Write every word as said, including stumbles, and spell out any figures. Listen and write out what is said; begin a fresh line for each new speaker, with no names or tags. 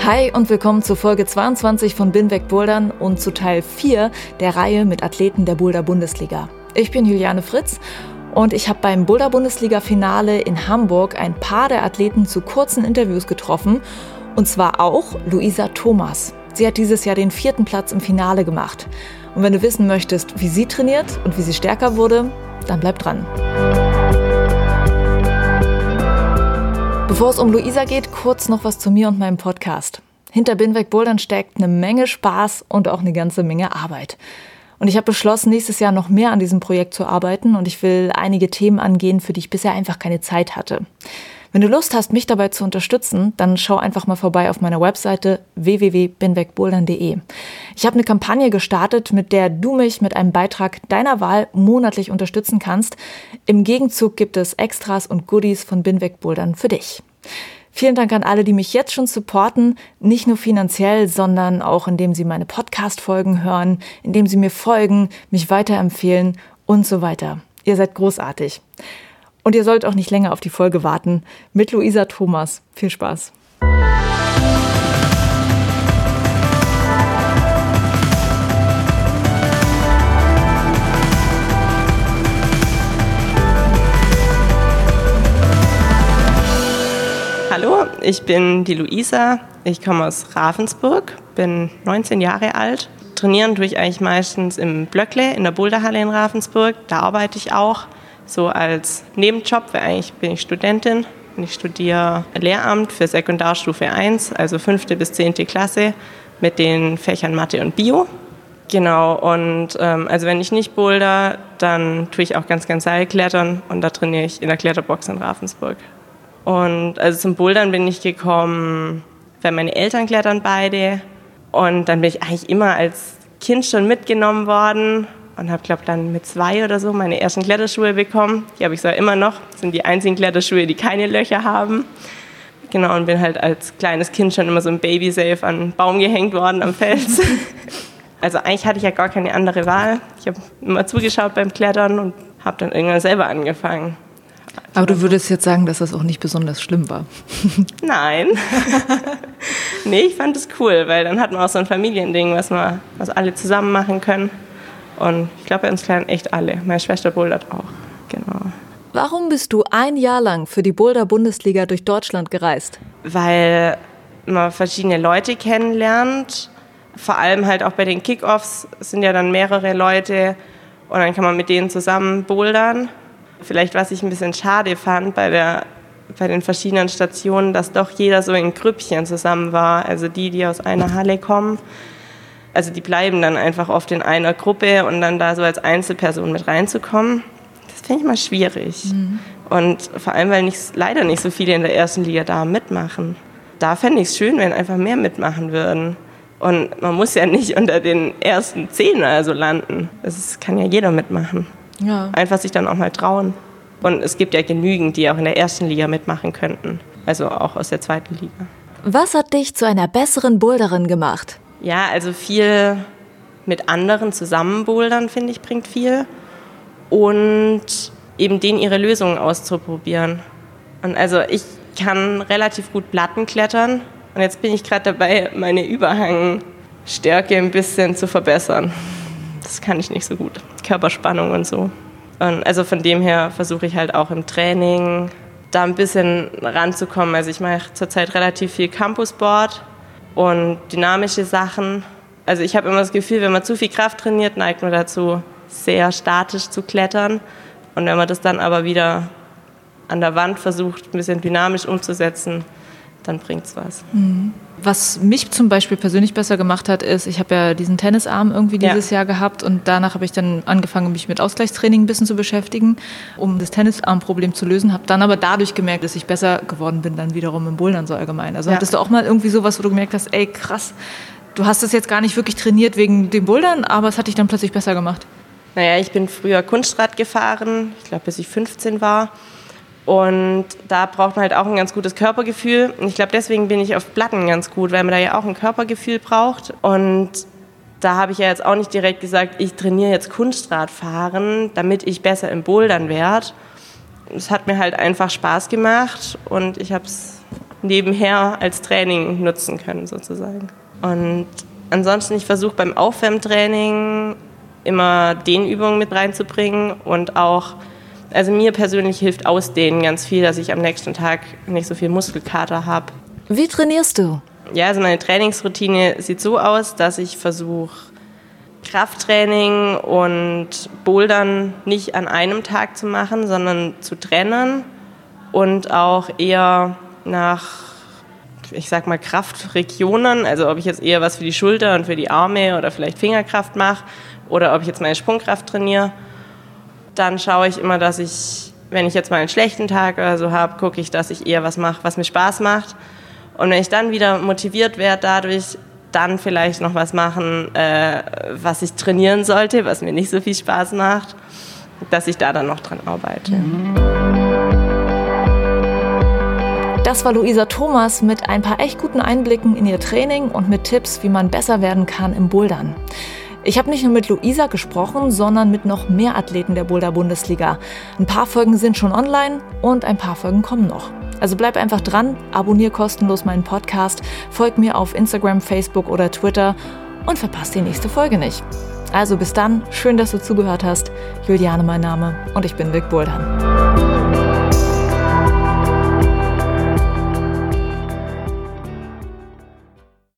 Hi und willkommen zu Folge zweiundzwanzig von Bin weg Bouldern und zu Teil vier der Reihe mit Athleten der Boulder-Bundesliga. Ich bin Juliane Fritz und ich habe beim Boulder-Bundesliga-Finale in Hamburg ein paar der Athleten zu kurzen Interviews getroffen, und zwar auch Luisa Thomas. Sie hat dieses Jahr den vierten Platz im Finale gemacht. Und wenn du wissen möchtest, wie sie trainiert und wie sie stärker wurde, dann bleib dran. Bevor es um Luisa geht, kurz noch was zu mir und meinem Podcast. Hinter Bin weg Bouldern steckt eine Menge Spaß und auch eine ganze Menge Arbeit. Und ich habe beschlossen, nächstes Jahr noch mehr an diesem Projekt zu arbeiten und ich will einige Themen angehen, für die ich bisher einfach keine Zeit hatte. Wenn du Lust hast, mich dabei zu unterstützen, dann schau einfach mal vorbei auf meiner Webseite w w w punkt bin weg bouldern punkt d e. Ich habe eine Kampagne gestartet, mit der du mich mit einem Beitrag deiner Wahl monatlich unterstützen kannst. Im Gegenzug gibt es Extras und Goodies von Bin weg Bouldern für dich. Vielen Dank an alle, die mich jetzt schon supporten, nicht nur finanziell, sondern auch indem sie meine Podcast-Folgen hören, indem sie mir folgen, mich weiterempfehlen und so weiter. Ihr seid großartig. Und ihr sollt auch nicht länger auf die Folge warten. Mit Luisa Thomas. Viel Spaß.
Hallo, ich bin die Luisa. Ich komme aus Ravensburg, bin neunzehn Jahre alt. Trainieren tue ich eigentlich meistens im Blöckle, in der Boulderhalle in Ravensburg. Da arbeite ich auch. So als Nebenjob, weil eigentlich bin ich Studentin und ich studiere Lehramt für Sekundarstufe eins, also fünfte bis zehnte Klasse mit den Fächern Mathe und Bio. Genau, und ähm, also wenn ich nicht boulder, dann tue ich auch ganz, ganz Seilklettern und da trainiere ich in der Kletterbox in Ravensburg. Und also zum Bouldern bin ich gekommen, weil meine Eltern klettern beide und dann bin ich eigentlich immer als Kind schon mitgenommen worden. Und habe, glaube ich, dann mit zwei oder so meine ersten Kletterschuhe bekommen. Die habe ich zwar immer noch. Das sind die einzigen Kletterschuhe, die keine Löcher haben. Genau, und bin halt als kleines Kind schon immer so ein Baby-Safe an einen Baum gehängt worden am Fels. Also eigentlich hatte ich ja gar keine andere Wahl. Ich habe immer zugeschaut beim Klettern und habe dann irgendwann selber angefangen.
Aber du würdest jetzt sagen, dass das auch nicht besonders schlimm war?
Nein. Nee, ich fand es cool, weil dann hat man auch so ein Familiending, was, wir, was alle zusammen machen können. Und ich glaube, bei uns klettern echt alle. Meine Schwester bouldert auch. Genau.
Warum bist du ein Jahr lang für die Boulder-Bundesliga durch Deutschland gereist?
Weil man verschiedene Leute kennenlernt. Vor allem halt auch bei den Kick-Offs sind ja dann mehrere Leute und dann kann man mit denen zusammen bouldern. Vielleicht, was ich ein bisschen schade fand bei, der, bei den verschiedenen Stationen, dass doch jeder so in Grüppchen zusammen war. Also die, die aus einer Halle kommen. Also die bleiben dann einfach oft in einer Gruppe und dann da so als Einzelperson mit reinzukommen, das finde ich mal schwierig. Mhm. Und vor allem, weil nicht, leider nicht so viele in der ersten Liga da mitmachen. Da fände ich es schön, wenn einfach mehr mitmachen würden. Und man muss ja nicht unter den ersten zehn also landen. Das kann ja jeder mitmachen. Ja. Einfach sich dann auch mal trauen. Und es gibt ja genügend, die auch in der ersten Liga mitmachen könnten. Also auch aus der zweiten Liga.
Was hat dich zu einer besseren Boulderin gemacht?
Ja, also viel mit anderen zusammen bouldern, finde ich, bringt viel. Und eben denen ihre Lösungen auszuprobieren. Und also ich kann relativ gut Platten klettern. Und jetzt bin ich gerade dabei, meine Überhangstärke ein bisschen zu verbessern. Das kann ich nicht so gut. Körperspannung und so. Und also von dem her versuche ich halt auch im Training da ein bisschen ranzukommen. Also ich mache zurzeit relativ viel Campusboard und dynamische Sachen. Also ich habe immer das Gefühl, wenn man zu viel Kraft trainiert, neigt man dazu, sehr statisch zu klettern. Und wenn man das dann aber wieder an der Wand versucht, ein bisschen dynamisch umzusetzen, dann bringt's was.
Mhm. Was mich zum Beispiel persönlich besser gemacht hat, ist, ich habe ja diesen Tennisarm irgendwie dieses ja. Jahr gehabt und danach habe ich dann angefangen, mich mit Ausgleichstraining ein bisschen zu beschäftigen, um das Tennisarmproblem zu lösen, habe dann aber dadurch gemerkt, dass ich besser geworden bin dann wiederum im Bouldern so allgemein. Also ja. hattest du auch mal irgendwie sowas, wo du gemerkt hast, ey krass, du hast das jetzt gar nicht wirklich trainiert wegen dem Bouldern, aber es hat dich dann plötzlich besser gemacht?
Naja, ich bin früher Kunstrad gefahren, ich glaube bis ich fünfzehn war. Und da braucht man halt auch ein ganz gutes Körpergefühl. Und ich glaube, deswegen bin ich auf Platten ganz gut, weil man da ja auch ein Körpergefühl braucht. Und da habe ich ja jetzt auch nicht direkt gesagt, ich trainiere jetzt Kunstradfahren, damit ich besser im Bouldern werde. Es hat mir halt einfach Spaß gemacht und ich habe es nebenher als Training nutzen können sozusagen. Und ansonsten, ich versuche beim Aufwärmtraining immer Dehnübungen mit reinzubringen und auch, also mir persönlich hilft Ausdehnen ganz viel, dass ich am nächsten Tag nicht so viel Muskelkater habe.
Wie trainierst du?
Ja, also meine Trainingsroutine sieht so aus, dass ich versuche, Krafttraining und Bouldern nicht an einem Tag zu machen, sondern zu trennen und auch eher nach, ich sag mal, Kraftregionen, also ob ich jetzt eher was für die Schulter und für die Arme oder vielleicht Fingerkraft mache oder ob ich jetzt meine Sprungkraft trainiere. Dann schaue ich immer, dass ich, wenn ich jetzt mal einen schlechten Tag oder so habe, gucke ich, dass ich eher was mache, was mir Spaß macht. Und wenn ich dann wieder motiviert werde dadurch, dann vielleicht noch was machen, äh, was ich trainieren sollte, was mir nicht so viel Spaß macht, dass ich da dann noch dran arbeite.
Das war Luisa Thomas mit ein paar echt guten Einblicken in ihr Training und mit Tipps, wie man besser werden kann im Bouldern. Ich habe nicht nur mit Luisa gesprochen, sondern mit noch mehr Athleten der Boulder-Bundesliga. Ein paar Folgen sind schon online und ein paar Folgen kommen noch. Also bleib einfach dran, abonnier kostenlos meinen Podcast, folg mir auf Instagram, Facebook oder Twitter und verpasst die nächste Folge nicht. Also bis dann, schön, dass du zugehört hast. Juliane mein Name und ich bin Vic Bouldern.